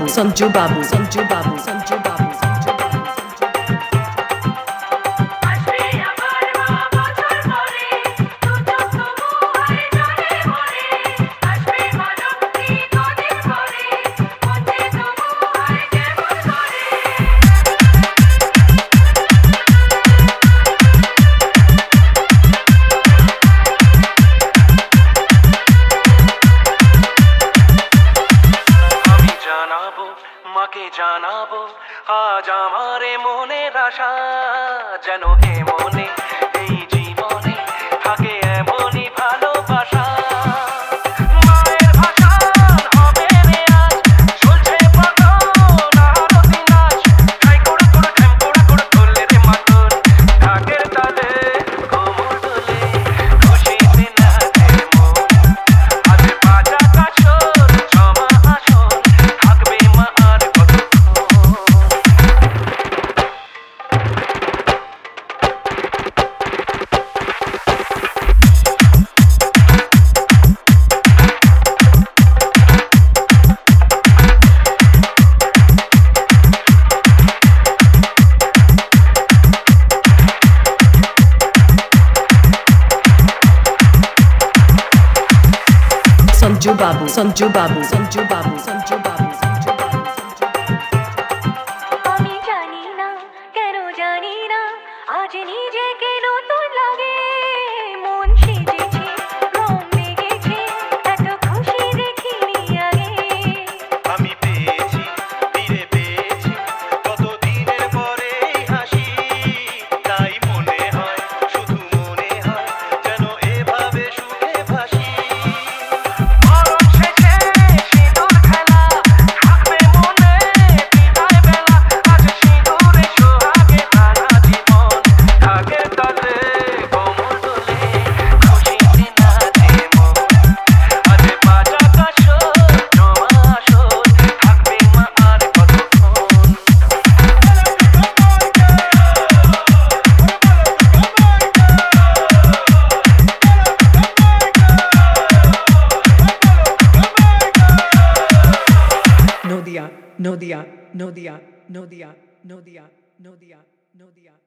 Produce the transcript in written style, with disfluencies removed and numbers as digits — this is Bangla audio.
Sanju Babu, Sanju Babu, Sanju Babu, Sanju Babu. মাকে জানাবো আজ আমারে মনের আশা যেন এ মনে এই জীবনে থাকে এমনই ভালোবাসা মায়ের ভাষা হবে রে আজ চলছে পাগল আরতি নাচ খাই করে করে ঠেম্পোড়া করে তোলে রে মাতন ঢাকের তালে কোমর দোলে খুশিতে নাচে মন আজ বাজা কাশর জমা আসর থাকবে মা আর Sanju Babu, Sanju Babu, Sanju Babu, Sanju Babu, Sanju Babu. আমি জানি না কেন জানি না আজ নিজেকে নতুন লাগে মন সেজেছে রং লেগেছে এত খুশি দেখিনি আগে আমি পেয়েছি ফিরে পেয়েছি কত দিনের পরে হাসি তাই মনে হয় শুধু মনে হয় যেন এভাবে সুখে ভাসি মরণ শেষে সিঁদুর খেলা থাকবে মনে বিদায় বেলা আজ সিঁদুরে সোহাগে সারা জীবন ঢাকের তালে কোমর দোলে খুশিতে নাচে মন আজ বাজা কাশর জমা আসর থাকবে মা আর কতক্ষণ Nodia, Nodia, Nodia, Nodia, Nodia, Nodia, Nodia.